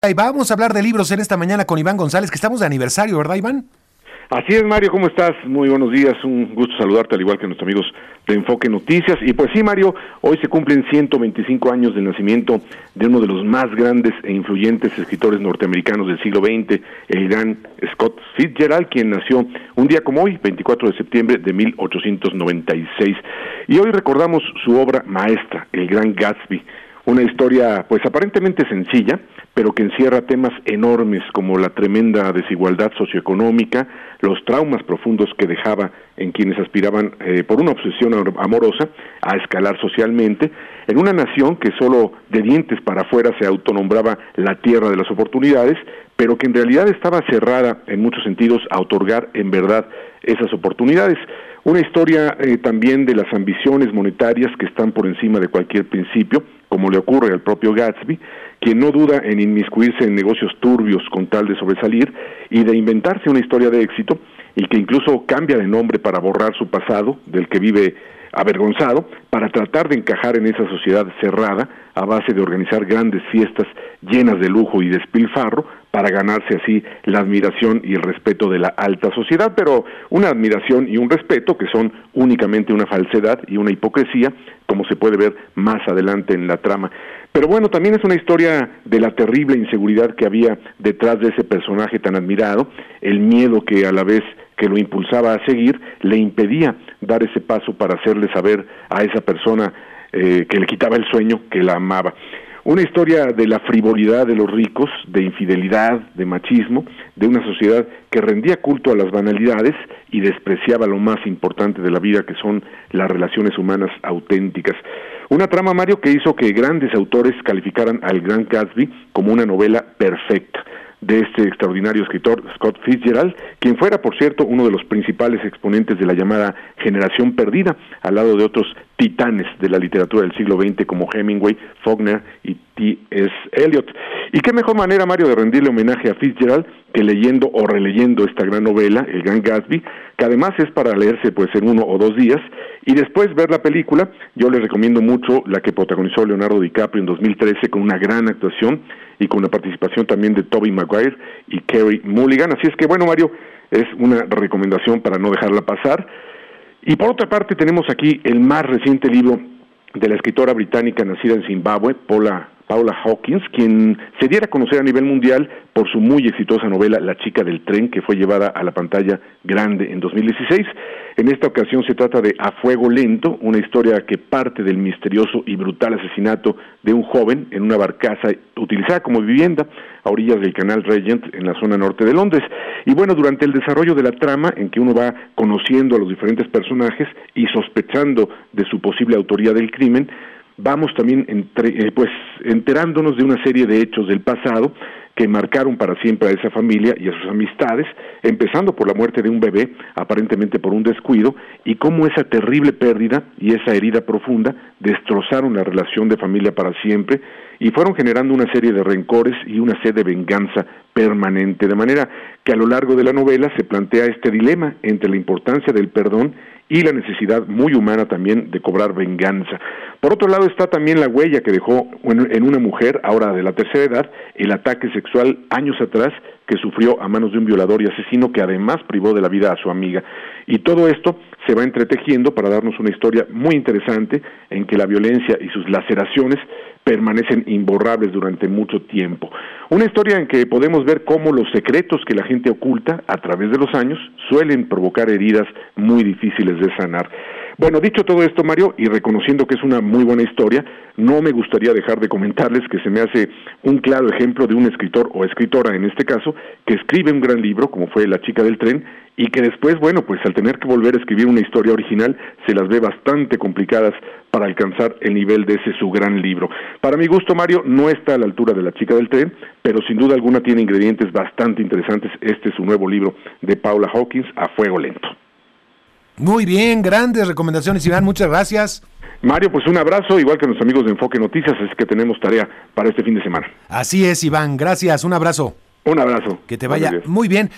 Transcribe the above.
Y vamos a hablar de libros en esta mañana con Iván González, que estamos de aniversario, ¿verdad, Iván? Así es, Mario, ¿cómo estás? Muy buenos días, un gusto saludarte, al igual que nuestros amigos de Enfoque Noticias. Y pues sí, Mario, hoy se cumplen 125 años del nacimiento de uno de los más grandes e influyentes escritores norteamericanos del siglo XX, el gran Scott Fitzgerald, quien nació un día como hoy, 24 de septiembre de 1896. Y hoy recordamos su obra maestra, El Gran Gatsby, una historia pues aparentemente sencilla, pero que encierra temas enormes como la tremenda desigualdad socioeconómica, los traumas profundos que dejaba en quienes aspiraban por una obsesión amorosa a escalar socialmente, en una nación que solo de dientes para afuera se autonombraba la tierra de las oportunidades, pero que en realidad estaba cerrada en muchos sentidos a otorgar en verdad esas oportunidades. Una historia también de las ambiciones monetarias que están por encima de cualquier principio, como le ocurre al propio Gatsby, quien no duda en inmiscuirse en negocios turbios con tal de sobresalir y de inventarse una historia de éxito, y que incluso cambia de nombre para borrar su pasado, del que vive avergonzado, para tratar de encajar en esa sociedad cerrada a base de organizar grandes fiestas llenas de lujo y despilfarro para ganarse así la admiración y el respeto de la alta sociedad, pero una admiración y un respeto que son únicamente una falsedad y una hipocresía, como se puede ver más adelante en la trama. Pero bueno, también es una historia de la terrible inseguridad que había detrás de ese personaje tan admirado, el miedo que a la vez que lo impulsaba a seguir, le impedía dar ese paso para hacerle saber a esa persona que le quitaba el sueño, que la amaba. Una historia de la frivolidad de los ricos, de infidelidad, de machismo, de una sociedad que rendía culto a las banalidades y despreciaba lo más importante de la vida, que son las relaciones humanas auténticas. Una trama, Mario, que hizo que grandes autores calificaran al Gran Gatsby como una novela perfecta de este extraordinario escritor Scott Fitzgerald, quien fuera, por cierto, uno de los principales exponentes de la llamada generación perdida, al lado de otros titanes de la literatura del siglo XX como Hemingway, Faulkner y T.S. Eliot. Y qué mejor manera, Mario, de rendirle homenaje a Fitzgerald que leyendo o releyendo esta gran novela, El Gran Gatsby, que además es para leerse pues en 1 o 2 días, y después ver la película. Yo les recomiendo mucho la que protagonizó Leonardo DiCaprio en 2013 con una gran actuación y con la participación también de Tobey Maguire y Carey Mulligan. Así es que bueno, Mario, es una recomendación para no dejarla pasar. Y por otra parte tenemos aquí el más reciente libro de la escritora británica nacida en Zimbabue, Paula Hawkins, quien se diera a conocer a nivel mundial por su muy exitosa novela La chica del tren, que fue llevada a la pantalla grande en 2016. En esta ocasión se trata de A fuego lento, una historia que parte del misterioso y brutal asesinato de un joven en una barcaza utilizada como vivienda a orillas del canal Regent en la zona norte de Londres. Y bueno, durante el desarrollo de la trama, en que uno va conociendo a los diferentes personajes y sospechando de su posible autoría del crimen, vamos también enterándonos de una serie de hechos del pasado que marcaron para siempre a esa familia y a sus amistades, empezando por la muerte de un bebé, aparentemente por un descuido, y cómo esa terrible pérdida y esa herida profunda destrozaron la relación de familia para siempre y fueron generando una serie de rencores y una sed de venganza permanente, de manera que a lo largo de la novela se plantea este dilema entre la importancia del perdón y la necesidad muy humana también de cobrar venganza. Por otro lado está también la huella que dejó en una mujer, ahora de la tercera edad, el ataque sexual años atrás que sufrió a manos de un violador y asesino que además privó de la vida a su amiga. Y todo esto se va entretejiendo para darnos una historia muy interesante en que la violencia y sus laceraciones permanecen imborrables durante mucho tiempo. Una historia en que podemos ver cómo los secretos que la gente oculta a través de los años suelen provocar heridas muy difíciles de sanar. Bueno, dicho todo esto, Mario, y reconociendo que es una muy buena historia, no me gustaría dejar de comentarles que se me hace un claro ejemplo de un escritor o escritora, en este caso, que escribe un gran libro, como fue La chica del tren, y que después, bueno, pues al tener que volver a escribir una historia original, se las ve bastante complicadas para alcanzar el nivel de ese su gran libro. Para mi gusto, Mario, no está a la altura de La chica del tren, pero sin duda alguna tiene ingredientes bastante interesantes. Este es su nuevo libro de Paula Hawkins, A fuego lento. Muy bien, grandes recomendaciones, Iván, muchas gracias. Mario, pues un abrazo, igual que a nuestros amigos de Enfoque Noticias, es que tenemos tarea para este fin de semana. Así es, Iván, gracias, un abrazo. Un abrazo. Que te vaya muy bien.